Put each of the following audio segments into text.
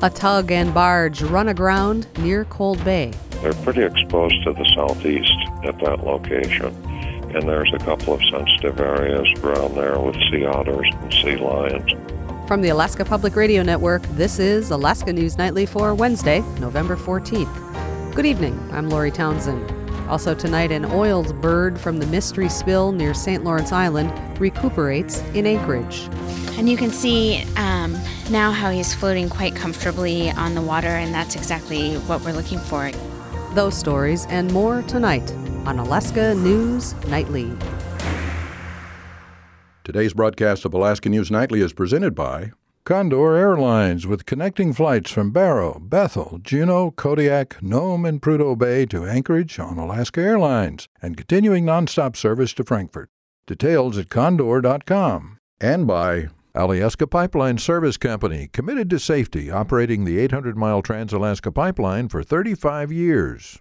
A tug and barge run aground near Cold Bay. They're pretty exposed to the southeast at that location, and there's a couple of sensitive areas around there with sea otters and sea lions. From the Alaska Public Radio Network, this is Alaska News Nightly for Wednesday, November 14th. Good evening, I'm Lori Townsend. Also tonight, an oiled bird from the Mystery Spill near St. Lawrence Island recuperates in Anchorage. And you can see now how he's floating quite comfortably on the water, and that's exactly what we're looking for. Those stories and more tonight on Alaska News Nightly. Today's broadcast of Alaska News Nightly is presented by Condor Airlines, with connecting flights from Barrow, Bethel, Juneau, Kodiak, Nome, and Prudhoe Bay to Anchorage on Alaska Airlines, and continuing nonstop service to Frankfurt. Details at condor.com. And by Alyeska Pipeline Service Company, committed to safety, operating the 800-mile Trans-Alaska Pipeline for 35 years.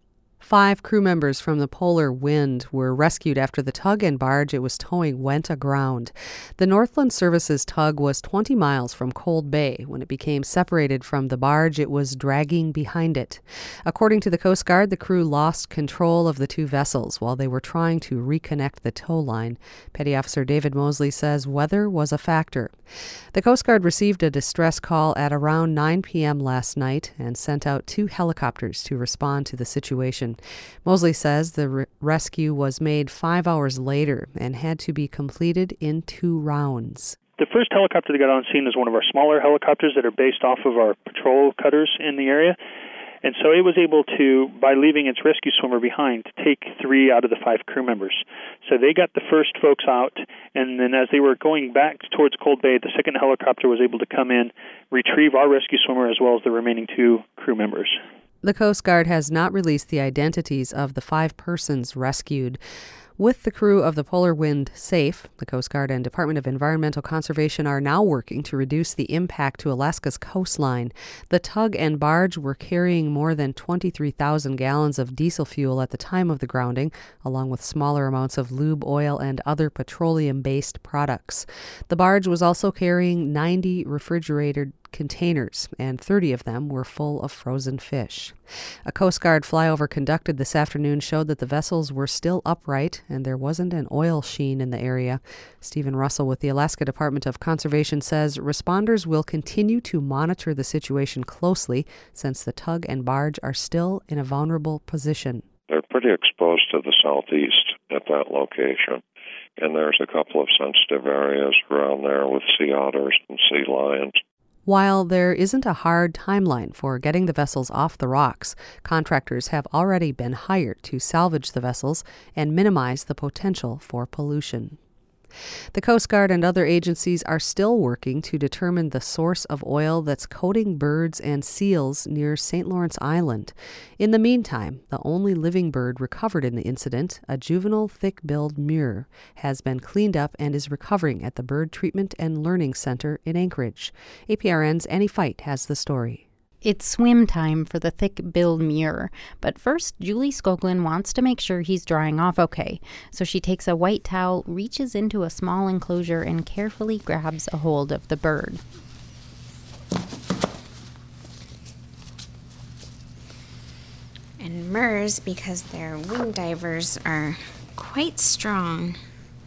5 crew members from the Polar Wind were rescued after the tug and barge it was towing went aground. The Northland Services tug was 20 miles from Cold Bay when it became separated from the barge it was dragging behind it. According to the Coast Guard, the crew lost control of the 2 vessels while they were trying to reconnect the tow line. Petty Officer David Mosley says weather was a factor. The Coast Guard received a distress call at around 9 p.m. last night and sent out 2 helicopters to respond to the situation. Mosley says the rescue was made 5 hours later and had to be completed in 2 rounds. The first helicopter that got on scene is one of our smaller helicopters that are based off of our patrol cutters in the area. And so it was able to, by leaving its rescue swimmer behind, to take 3 out of the 5 crew members. So they got the first folks out, and then as they were going back towards Cold Bay, the second helicopter was able to come in, retrieve our rescue swimmer as well as the remaining 2 crew members. The Coast Guard has not released the identities of the 5 persons rescued. With the crew of the Polar Wind safe, the Coast Guard and Department of Environmental Conservation are now working to reduce the impact to Alaska's coastline. The tug and barge were carrying more than 23,000 gallons of diesel fuel at the time of the grounding, along with smaller amounts of lube oil and other petroleum-based products. The barge was also carrying 90 refrigerated containers, and 30 of them were full of frozen fish. A Coast Guard flyover conducted this afternoon showed that the vessels were still upright and there wasn't an oil sheen in the area. Stephen Russell with the Alaska Department of Conservation says responders will continue to monitor the situation closely since the tug and barge are still in a vulnerable position. They're pretty exposed to the southeast at that location, and there's a couple of sensitive areas around there with sea otters and sea lions. While there isn't a hard timeline for getting the vessels off the rocks, contractors have already been hired to salvage the vessels and minimize the potential for pollution. The Coast Guard and other agencies are still working to determine the source of oil that's coating birds and seals near St. Lawrence Island. In the meantime, the only living bird recovered in the incident, a juvenile thick-billed murre, has been cleaned up and is recovering at the Bird Treatment and Learning Center in Anchorage. APRN's Annie Fight has the story. It's swim time for the thick-billed murre, but first, Julie Skoglund wants to make sure he's drying off okay. So she takes a white towel, reaches into a small enclosure, and carefully grabs a hold of the bird. And murres, because their wing divers are quite strong.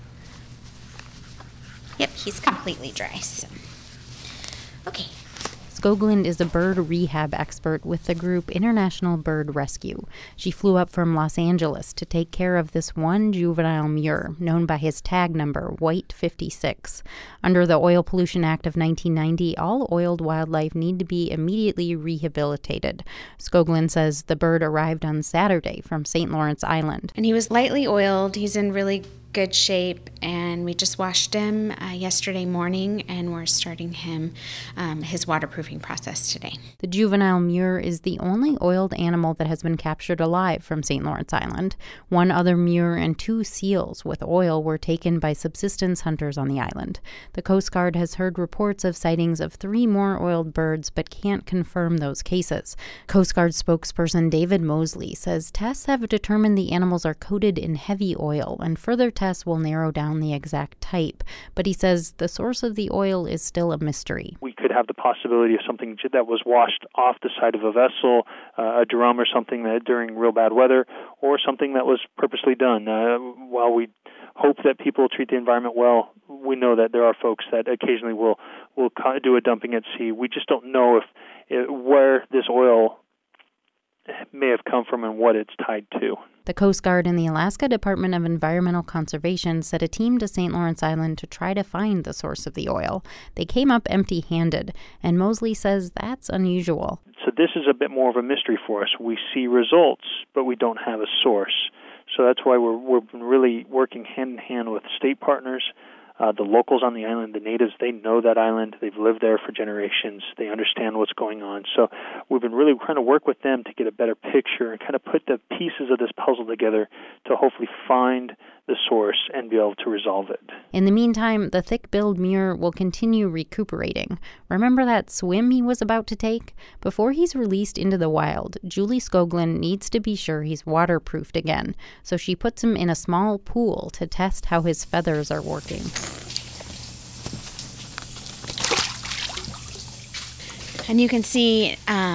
Yep, he's completely dry, so. Okay. Skoglund is a bird rehab expert with the group International Bird Rescue. She flew up from Los Angeles to take care of this one juvenile murre, known by his tag number, White 56. Under the Oil Pollution Act of 1990, all oiled wildlife need to be immediately rehabilitated. Skoglund says the bird arrived on Saturday from St. Lawrence Island. And he was lightly oiled. He's in really good shape, and we just washed him yesterday morning, and we're starting him his waterproofing process today. The juvenile murre is the only oiled animal that has been captured alive from St. Lawrence Island. 1 other murre and 2 seals with oil were taken by subsistence hunters on the island. The Coast Guard has heard reports of sightings of 3 more oiled birds, but can't confirm those cases. Coast Guard spokesperson David Mosley says tests have determined the animals are coated in heavy oil, and further tests will narrow down the exact type, but he says the source of the oil is still a mystery. We could have the possibility of something that was washed off the side of a vessel, a drum or something that during real bad weather, or something that was purposely done. While we hope that people treat the environment well, we know that there are folks that occasionally will do a dumping at sea. We just don't know where this oil may have come from and what it's tied to. The Coast Guard and the Alaska Department of Environmental Conservation sent a team to St. Lawrence Island to try to find the source of the oil. They came up empty-handed, and Mosley says that's unusual. So this is a bit more of a mystery for us. We see results, but we don't have a source. So that's why we're really working hand-in-hand with state partners, the locals on the island, the natives. They know that island. They've lived there for generations. They understand what's going on. So we've been really trying to work with them to get a better picture and kind of put the pieces of this puzzle together to hopefully find the source and be able to resolve it. In the meantime, the thick-billed murre will continue recuperating. Remember that swim he was about to take? Before he's released into the wild, Julie Skoglund needs to be sure he's waterproofed again, so she puts him in a small pool to test how his feathers are working. And you can see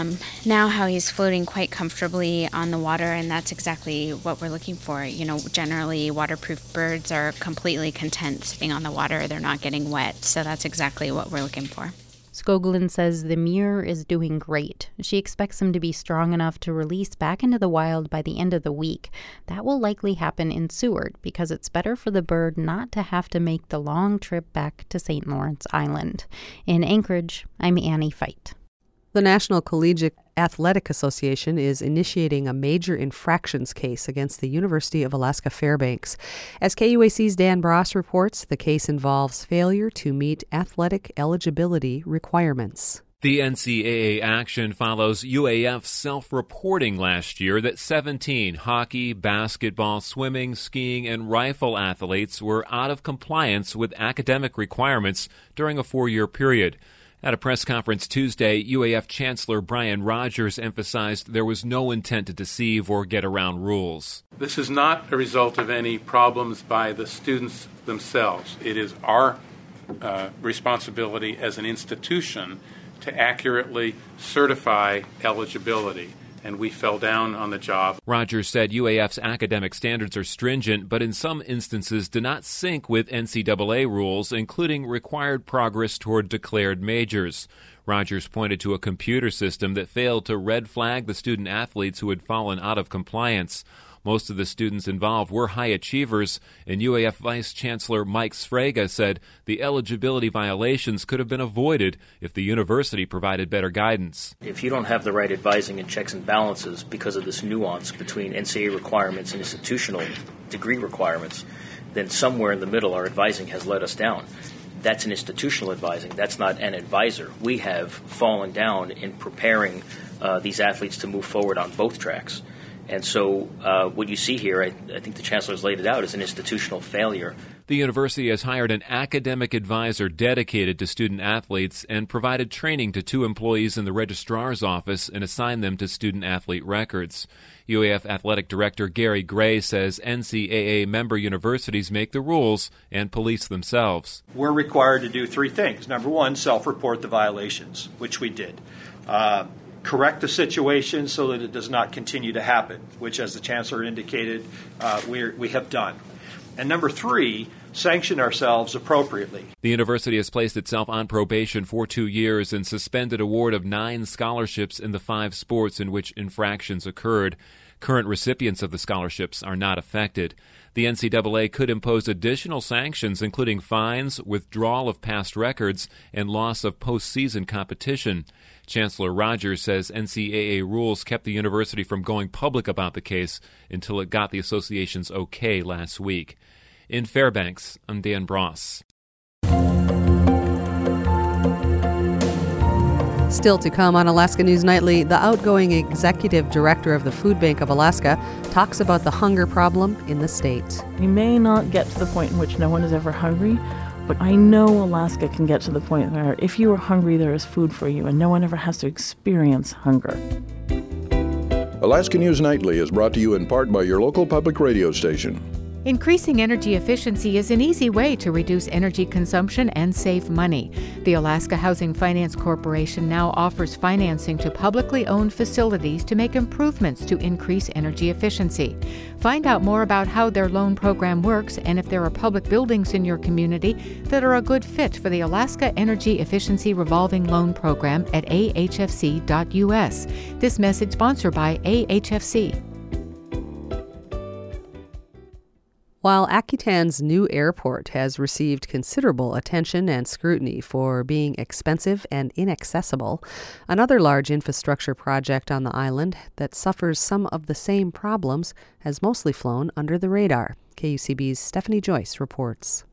now how he's floating quite comfortably on the water, and that's exactly what we're looking for. You know, generally waterproof birds are completely content sitting on the water. They're not getting wet, so that's exactly what we're looking for. Skoglund says the murre is doing great. She expects him to be strong enough to release back into the wild by the end of the week. That will likely happen in Seward because it's better for the bird not to have to make the long trip back to St. Lawrence Island. In Anchorage, I'm Annie Feit. The National Collegiate Athletic Association is initiating a major infractions case against the University of Alaska Fairbanks. As KUAC's Dan Bross reports, the case involves failure to meet athletic eligibility requirements. The NCAA action follows UAF's self-reporting last year that 17 hockey, basketball, swimming, skiing, and rifle athletes were out of compliance with academic requirements during a 4-year period. At a press conference Tuesday, UAF Chancellor Brian Rogers emphasized there was no intent to deceive or get around rules. This is not a result of any problems by the students themselves. It is our responsibility as an institution to accurately certify eligibility. And we fell down on the job. Rogers said UAF's academic standards are stringent, but in some instances do not sync with NCAA rules, including required progress toward declared majors. Rogers pointed to a computer system that failed to red flag the student athletes who had fallen out of compliance. Most of the students involved were high achievers, and UAF Vice Chancellor Mike Sfraga said the eligibility violations could have been avoided if the university provided better guidance. If you don't have the right advising and checks and balances because of this nuance between NCAA requirements and institutional degree requirements, then somewhere in the middle our advising has let us down. That's an institutional advising. That's not an advisor. We have fallen down in preparing these athletes to move forward on both tracks. And so what you see here, I think the Chancellor's laid it out, is an institutional failure. The university has hired an academic advisor dedicated to student athletes and provided training to 2 employees in the registrar's office and assigned them to student-athlete records. UAF Athletic Director Gary Gray says NCAA member universities make the rules and police themselves. We're required to do 3 things. Number 1, self-report the violations, which we did. Correct the situation so that it does not continue to happen, which, as the Chancellor indicated, we have done. And number 3, sanction ourselves appropriately. The university has placed itself on probation for 2 years and suspended award of 9 scholarships in the 5 sports in which infractions occurred. Current recipients of the scholarships are not affected. The NCAA could impose additional sanctions, including fines, withdrawal of past records, and loss of postseason competition. Chancellor Rogers says NCAA rules kept the university from going public about the case until it got the association's okay last week. In Fairbanks, I'm Dan Bross. Still to come on Alaska News Nightly, the outgoing executive director of the Food Bank of Alaska talks about the hunger problem in the state. We may not get to the point in which no one is ever hungry, but I know Alaska can get to the point where if you are hungry, there is food for you, and no one ever has to experience hunger. Alaska News Nightly is brought to you in part by your local public radio station. Increasing energy efficiency is an easy way to reduce energy consumption and save money. The Alaska Housing Finance Corporation now offers financing to publicly owned facilities to make improvements to increase energy efficiency. Find out more about how their loan program works and if there are public buildings in your community that are a good fit for the Alaska Energy Efficiency Revolving Loan Program at ahfc.us. This message sponsored by AHFC. While Akutan's new airport has received considerable attention and scrutiny for being expensive and inaccessible, another large infrastructure project on the island that suffers some of the same problems has mostly flown under the radar. KUCB's Stephanie Joyce reports.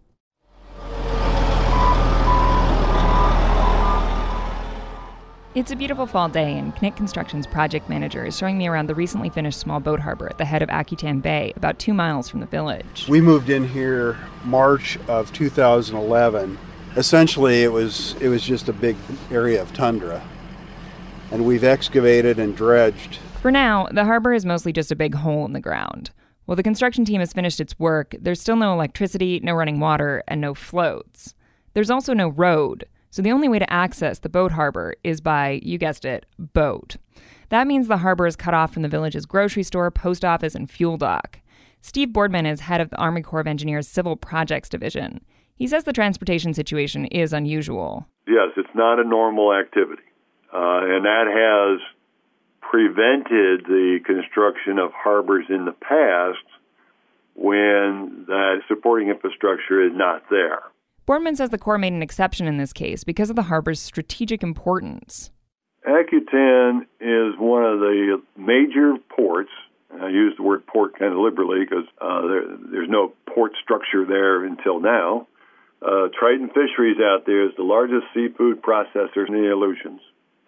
It's a beautiful fall day, and Knick Construction's project manager is showing me around the recently finished small boat harbor at the head of Akutan Bay, about 2 miles from the village. We moved in here March of 2011. Essentially, it was just a big area of tundra, and we've excavated and dredged. For now, the harbor is mostly just a big hole in the ground. While the construction team has finished its work, there's still no electricity, no running water, and no floats. There's also no road. So the only way to access the boat harbor is by, you guessed it, boat. That means the harbor is cut off from the village's grocery store, post office, and fuel dock. Steve Boardman is head of the Army Corps of Engineers Civil Projects Division. He says the transportation situation is unusual. Yes, it's not a normal activity. And that has prevented the construction of harbors in the past when that supporting infrastructure is not there. Boardman says the Corps made an exception in this case because of the harbor's strategic importance. Akutan is one of the major ports. I use the word port kind of liberally because there's no port structure there until now. Triton Fisheries out there is the largest seafood processor in the Aleutians.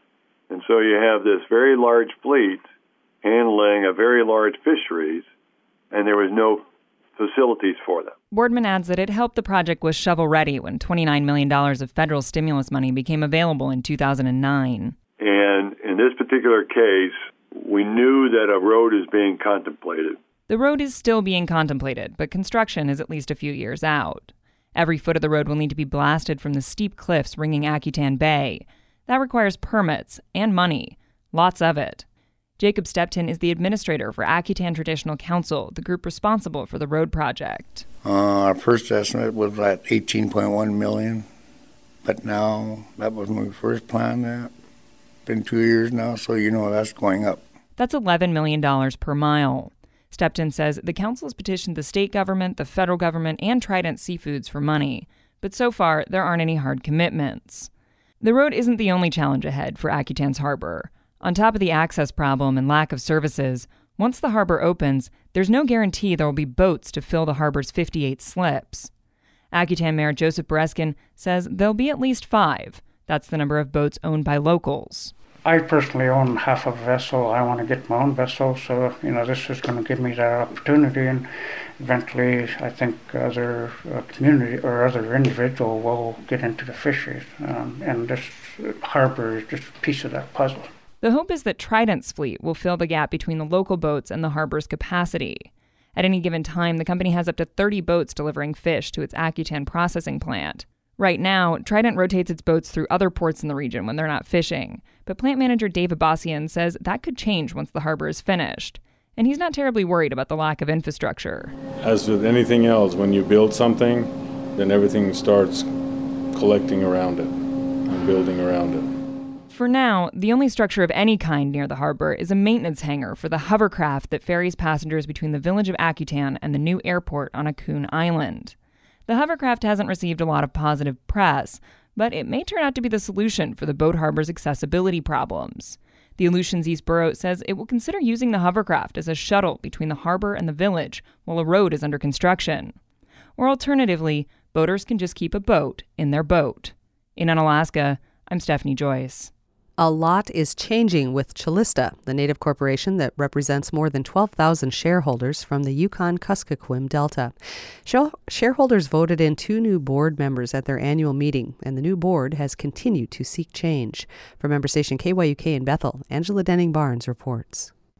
And so you have this very large fleet handling a very large fisheries, and there was no facilities for them. Boardman adds that it helped the project was shovel-ready when $29 million of federal stimulus money became available in 2009. And in this particular case, we knew that a road is being contemplated. The road is still being contemplated, but construction is at least a few years out. Every foot of the road will need to be blasted from the steep cliffs ringing Akutan Bay. That requires permits and money, lots of it. Jacob Stepton is the administrator for Akutan Traditional Council, the group responsible for the road project. Our first estimate was at $18.1 million, but now that was when we first planned that. Been 2 years now, so that's going up. That's $11 million per mile. Stepton says the council has petitioned the state government, the federal government, and Trident Seafoods for money, but so far there aren't any hard commitments. The road isn't the only challenge ahead for Akutan's harbor. On top of the access problem and lack of services, once the harbor opens, there's no guarantee there will be boats to fill the harbor's 58 slips. Akutan Mayor Joseph Bereskin says there'll be at least 5. That's the number of boats owned by locals. I personally own half of a vessel. I want to get my own vessel, so this is going to give me that opportunity, and eventually I think other community or other individual will get into the fisheries, and this harbor is just a piece of that puzzle. The hope is that Trident's fleet will fill the gap between the local boats and the harbor's capacity. At any given time, the company has up to 30 boats delivering fish to its Akutan processing plant. Right now, Trident rotates its boats through other ports in the region when they're not fishing, but plant manager Dave Abbasian says that could change once the harbor is finished. And he's not terribly worried about the lack of infrastructure. As with anything else, when you build something, then everything starts collecting around it and building around it. For now, the only structure of any kind near the harbor is a maintenance hangar for the hovercraft that ferries passengers between the village of Akutan and the new airport on Akun Island. The hovercraft hasn't received a lot of positive press, but it may turn out to be the solution for the boat harbor's accessibility problems. The Aleutians East Borough says it will consider using the hovercraft as a shuttle between the harbor and the village while a road is under construction. Or alternatively, boaters can just keep a boat in their boat. In Unalaska, I'm Stephanie Joyce. A lot is changing with Calista, the native corporation that represents more than 12,000 shareholders from the Yukon-Kuskokwim Delta. Shareholders voted in 2 new board members at their annual meeting, and the new board has continued to seek change. From member station KYUK in Bethel, Angela Denning-Barnes reports.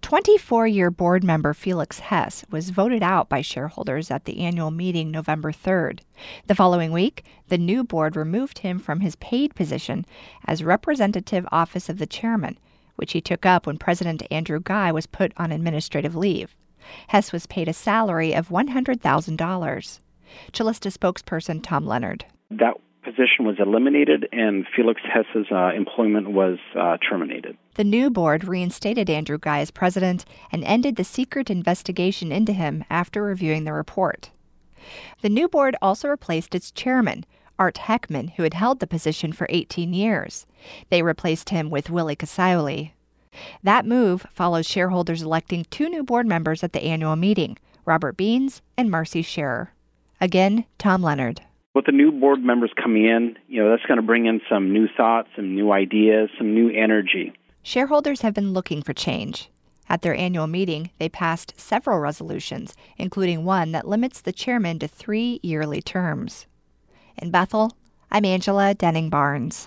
24-year board member Felix Hess was voted out by shareholders at the annual meeting November 3rd. The following week, the new board removed him from his paid position as representative office of the chairman, which he took up when President Andrew Guy was put on administrative leave. Hess was paid a salary of $100,000. Chilista spokesperson Tom Leonard. That position was eliminated and Felix Hess's employment was terminated. The new board reinstated Andrew Guy as president and ended the secret investigation into him after reviewing the report. The new board also replaced its chairman, Art Heckman, who had held the position for 18 years. They replaced him with Willie Cascioli. That move follows shareholders electing 2 new board members at the annual meeting, Robert Beans and Marcy Scherer. Again, Tom Leonard. With the new board members coming in, that's going to bring in some new thoughts, some new ideas, some new energy. Shareholders have been looking for change. At their annual meeting, they passed several resolutions, including one that limits the chairman to 3 yearly terms. In Bethel, I'm Angela Denning-Barnes.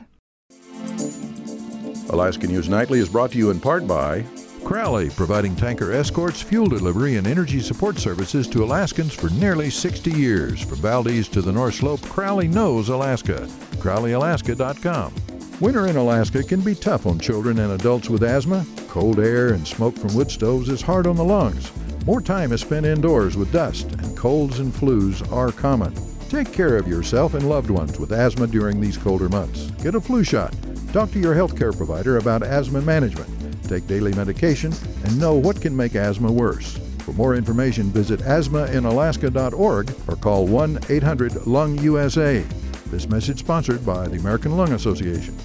Alaska News Nightly is brought to you in part by Crowley, providing tanker escorts, fuel delivery, and energy support services to Alaskans for nearly 60 years. From Valdez to the North Slope, Crowley knows Alaska. CrowleyAlaska.com. Winter in Alaska can be tough on children and adults with asthma. Cold air and smoke from wood stoves is hard on the lungs. More time is spent indoors with dust, and colds and flus are common. Take care of yourself and loved ones with asthma during these colder months. Get a flu shot. Talk to your healthcare provider about asthma management. Take daily medication and know what can make asthma worse. For more information, visit asthmainalaska.org or call 1-800-LUNG-USA. This message sponsored by the American Lung Association.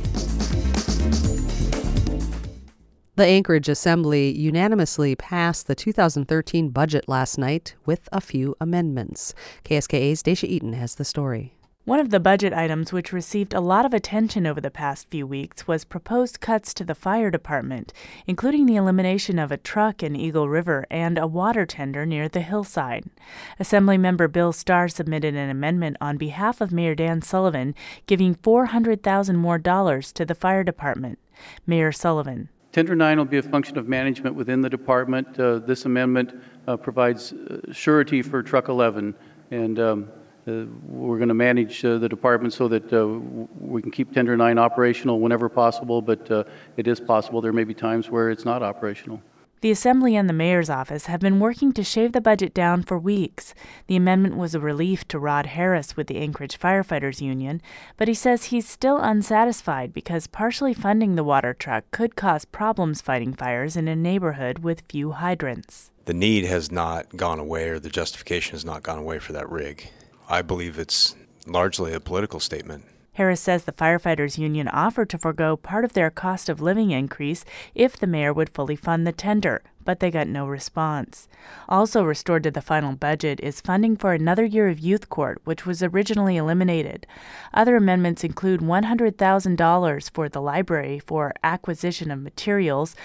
The Anchorage Assembly unanimously passed the 2013 budget last night with a few amendments. KSKA's Dacia Eaton has the story. One of the budget items which received a lot of attention over the past few weeks was proposed cuts to the fire department, including the elimination of a truck in Eagle River and a water tender near the hillside. Assemblymember Bill Starr submitted an amendment on behalf of Mayor Dan Sullivan, giving $400,000 more to the fire department. Mayor Sullivan. Tender 9 will be a function of management within the department. This amendment provides surety for Truck 11, and we're going to manage the department so that we can keep Tender 9 operational whenever possible, but it is possible there may be times where it's not operational. The Assembly and the Mayor's office have been working to shave the budget down for weeks. The amendment was a relief to Rod Harris with the Anchorage Firefighters Union, but he says he's still unsatisfied because partially funding the water truck could cause problems fighting fires in a neighborhood with few hydrants. The need has not gone away, or the justification has not gone away for that rig. I believe it's largely a political statement. Harris says the Firefighters Union offered to forgo part of their cost of living increase if the mayor would fully fund the tender, but they got no response. Also restored to the final budget is funding for another year of youth court, which was originally eliminated. Other amendments include $100,000 for the library for acquisition of materials,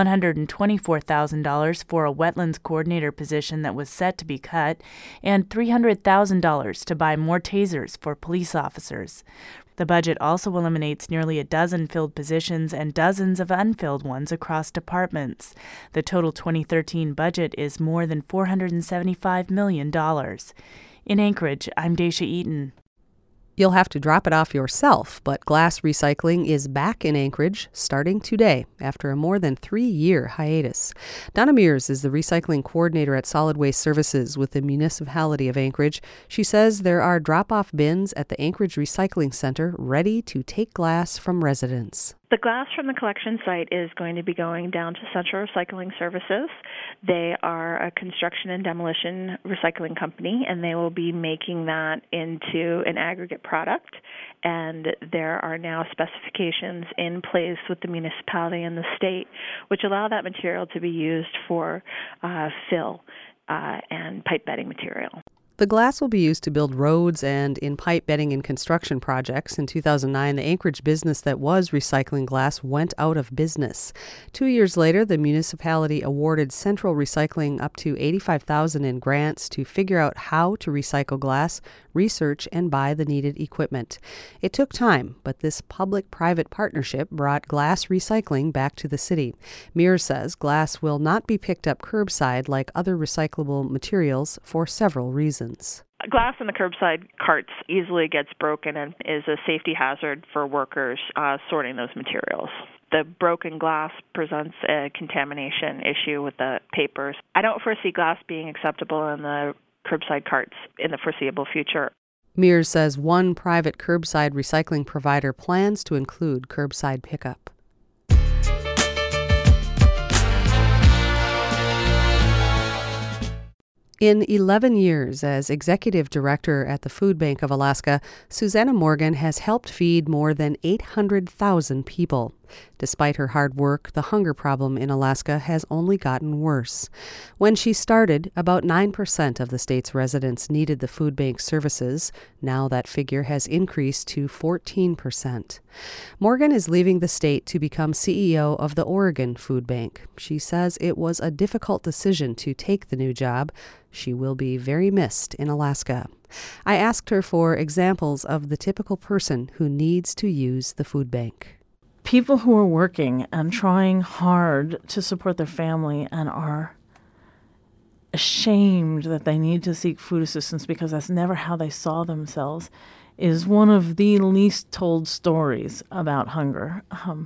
$124,000 for a wetlands coordinator position that was set to be cut, and $300,000 to buy more tasers for police officers. The budget also eliminates nearly a dozen filled positions and dozens of unfilled ones across departments. The total 2013 budget is more than $475 million. In Anchorage, I'm Dacia Eaton. You'll have to drop it off yourself, but glass recycling is back in Anchorage starting today after a more than 3-year hiatus. Donna Mears is the recycling coordinator at Solid Waste Services with the municipality of Anchorage. She says there are drop-off bins at the Anchorage Recycling Center ready to take glass from residents. The glass from the collection site is going to be going down to Central Recycling Services. They are a construction and demolition recycling company, and they will be making that into an aggregate product. And there are now specifications in place with the municipality and the state which allow that material to be used for fill and pipe bedding material. The glass will be used to build roads and in pipe bedding and construction projects. In 2009, the Anchorage business that was recycling glass went out of business. 2 years later, the municipality awarded Central Recycling up to $85,000 in grants to figure out how to recycle glass, research, and buy the needed equipment. It took time, but this public-private partnership brought glass recycling back to the city. Mears says glass will not be picked up curbside like other recyclable materials for several reasons. Glass in the curbside carts easily gets broken and is a safety hazard for workers sorting those materials. The broken glass presents a contamination issue with the papers. I don't foresee glass being acceptable in the curbside carts in the foreseeable future. Mears says one private curbside recycling provider plans to include curbside pickup. In 11 years as executive director at the Food Bank of Alaska, Susanna Morgan has helped feed more than 800,000 people. Despite her hard work, the hunger problem in Alaska has only gotten worse. When she started, about 9% of the state's residents needed the food bank services. Now that figure has increased to 14%. Morgan is leaving the state to become CEO of the Oregon Food Bank. She says it was a difficult decision to take the new job. She will be very missed in Alaska. I asked her for examples of the typical person who needs to use the food bank. People who are working and trying hard to support their family and are ashamed that they need to seek food assistance because that's never how they saw themselves is one of the least told stories about hunger.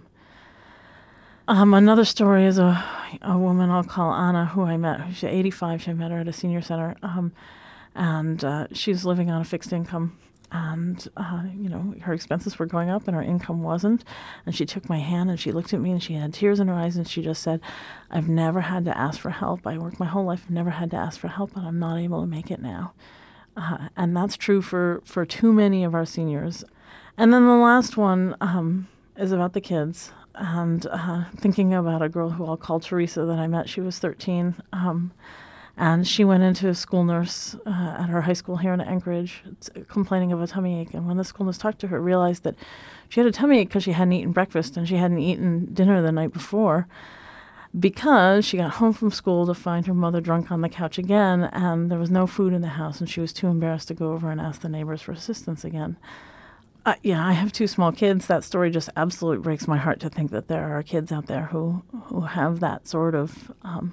Another story is a woman I'll call Anna, who I met. She's 85. I met her at a senior center, and she's living on a fixed income. And, her expenses were going up and her income wasn't. And she took my hand and she looked at me and she had tears in her eyes and she just said, I've never had to ask for help. I worked my whole life, I've never had to ask for help, and I'm not able to make it now. And that's true for too many of our seniors. And then the last one is about the kids. And thinking about a girl who I'll call Teresa that I met. She was 13. And she went into a school nurse at her high school here in Anchorage complaining of a tummy ache. And when the school nurse talked to her, realized that she had a tummy ache because she hadn't eaten breakfast and she hadn't eaten dinner the night before because she got home from school to find her mother drunk on the couch again and there was no food in the house and she was too embarrassed to go over and ask the neighbors for assistance again. I have two small kids. That story just absolutely breaks my heart to think that there are kids out there who have that sort of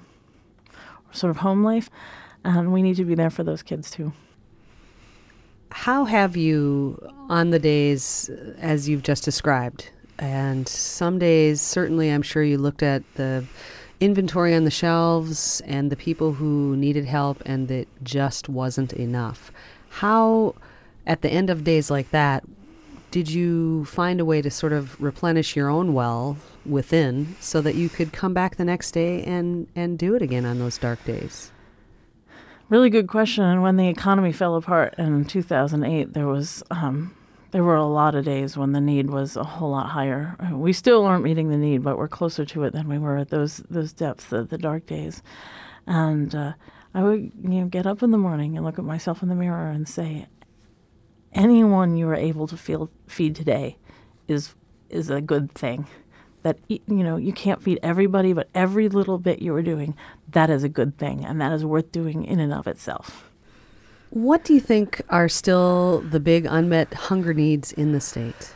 home life, and we need to be there for those kids too. How have you, on the days as you've just described, and some days certainly I'm sure you looked at the inventory on the shelves and the people who needed help and it just wasn't enough. How, at the end of days like that, did you find a way to sort of replenish your own well within so that you could come back the next day and do it again on those dark days? Really good question. And when the economy fell apart in 2008, there were a lot of days when the need was a whole lot higher. We still aren't meeting the need, but we're closer to it than we were at those depths of the dark days. And I would get up in the morning and look at myself in the mirror and say, anyone you are able to feed today is a good thing. That, you can't feed everybody, but every little bit you are doing, that is a good thing, and that is worth doing in and of itself. What do you think are still the big unmet hunger needs in the state?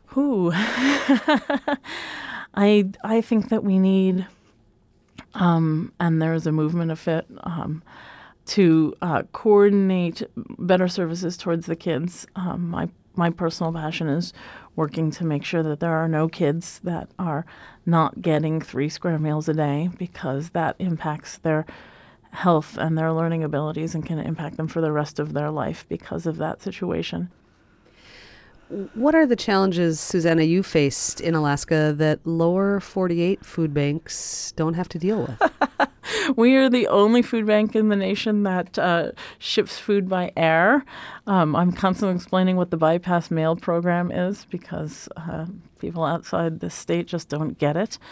I think that we need, and there's a movement afoot, to coordinate better services towards the kids. My personal passion is working to make sure that there are no kids that are not getting 3 square meals a day because that impacts their health and their learning abilities and can impact them for the rest of their life because of that situation. What are the challenges, Susanna, you faced in Alaska that lower 48 food banks don't have to deal with? We are the only food bank in the nation that ships food by air. I'm constantly explaining what the bypass mail program is because people outside the state just don't get it.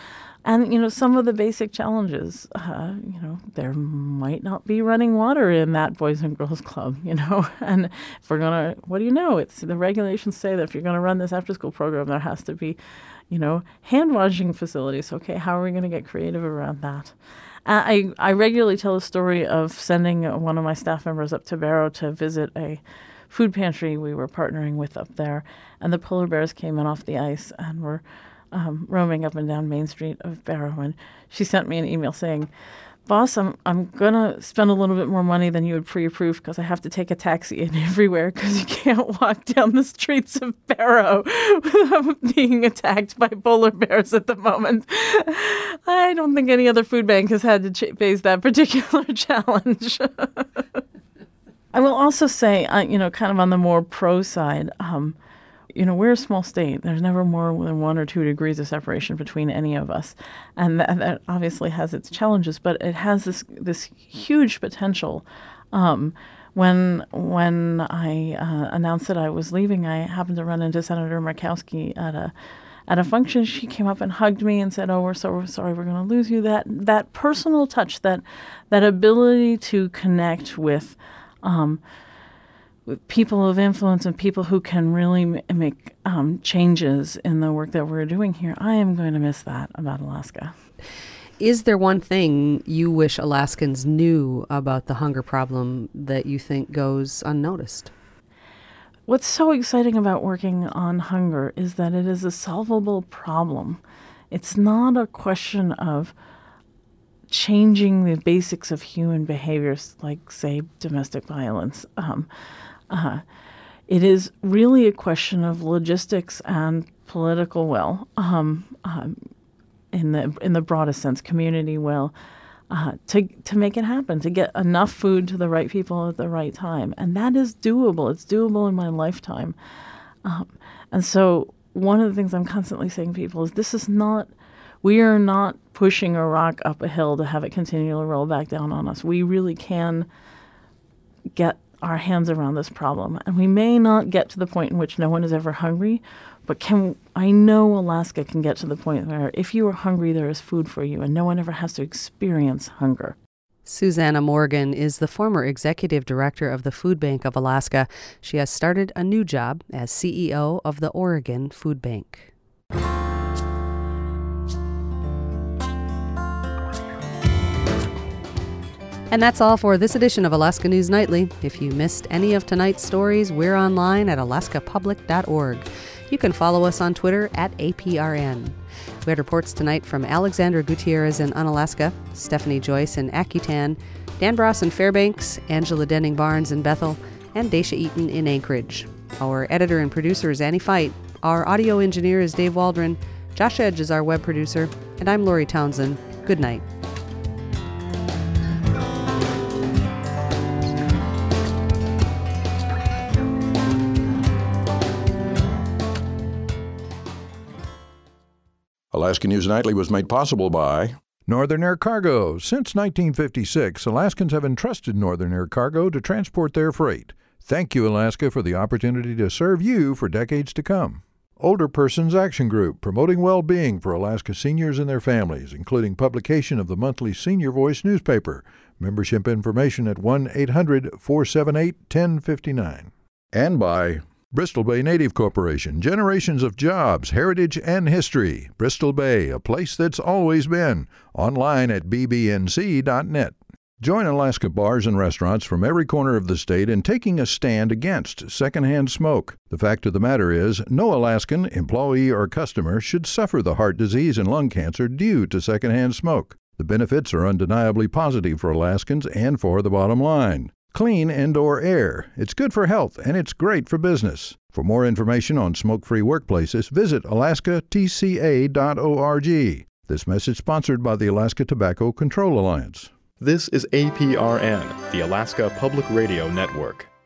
And, some of the basic challenges, there might not be running water in that Boys and Girls Club, and if we're going to, what do you know? It's the regulations say that if you're going to run this after-school program, there has to be, hand-washing facilities. Okay, how are we going to get creative around that? I regularly tell a story of sending one of my staff members up to Barrow to visit a food pantry we were partnering with up there, and the polar bears came in off the ice and were roaming up and down Main Street of Barrow, and she sent me an email saying, "Boss, I'm going to spend a little bit more money than you had pre-approved because I have to take a taxi in everywhere because you can't walk down the streets of Barrow without being attacked by polar bears at the moment." I don't think any other food bank has had to face that particular challenge. I will also say, kind of on the more pro side, we're a small state. There's never more than 1 or 2 degrees of separation between any of us. And that obviously has its challenges, but it has this huge potential. When I announced that I was leaving, I happened to run into Senator Murkowski at a function. She came up and hugged me and said, "Oh, we're so sorry we're going to lose you." That personal touch, that ability to connect with people of influence and people who can really make changes in the work that we're doing here. I am going to miss that about Alaska. Is there one thing you wish Alaskans knew about the hunger problem that you think goes unnoticed? What's so exciting about working on hunger is that it is a solvable problem. It's not a question of changing the basics of human behaviors, like, say, domestic violence. It is really a question of logistics and political will, in the broadest sense, community will, to make it happen, to get enough food to the right people at the right time. And that is doable. It's doable in my lifetime. And so one of the things I'm constantly saying to people is we are not pushing a rock up a hill to have it continually roll back down on us. We really can get our hands around this problem. And we may not get to the point in which no one is ever hungry, but I know Alaska can get to the point where if you are hungry, there is food for you, and no one ever has to experience hunger. Susanna Morgan is the former executive director of the Food Bank of Alaska. She has started a new job as CEO of the Oregon Food Bank. And that's all for this edition of Alaska News Nightly. If you missed any of tonight's stories, we're online at alaskapublic.org. You can follow us on Twitter at APRN. We had reports tonight from Alexandra Gutierrez in Unalaska, Stephanie Joyce in Akutan, Dan Bross in Fairbanks, Angela Denning-Barnes in Bethel, and Daisha Eaton in Anchorage. Our editor and producer is Annie Fite. Our audio engineer is Dave Waldron. Josh Edge is our web producer. And I'm Lori Townsend. Good night. Alaska News Nightly was made possible by Northern Air Cargo. Since 1956, Alaskans have entrusted Northern Air Cargo to transport their freight. Thank you, Alaska, for the opportunity to serve you for decades to come. Older Persons Action Group, promoting well-being for Alaska seniors and their families, including publication of the monthly Senior Voice newspaper. Membership information at 1-800-478-1059. And by Bristol Bay Native Corporation, generations of jobs, heritage, and history. Bristol Bay, a place that's always been. Online at bbnc.net. Join Alaska bars and restaurants from every corner of the state in taking a stand against secondhand smoke. The fact of the matter is, no Alaskan, employee, or customer should suffer the heart disease and lung cancer due to secondhand smoke. The benefits are undeniably positive for Alaskans and for the bottom line. Clean indoor air. It's good for health, and it's great for business. For more information on smoke-free workplaces, visit alaskatca.org. This message sponsored by the Alaska Tobacco Control Alliance. This is APRN, the Alaska Public Radio Network.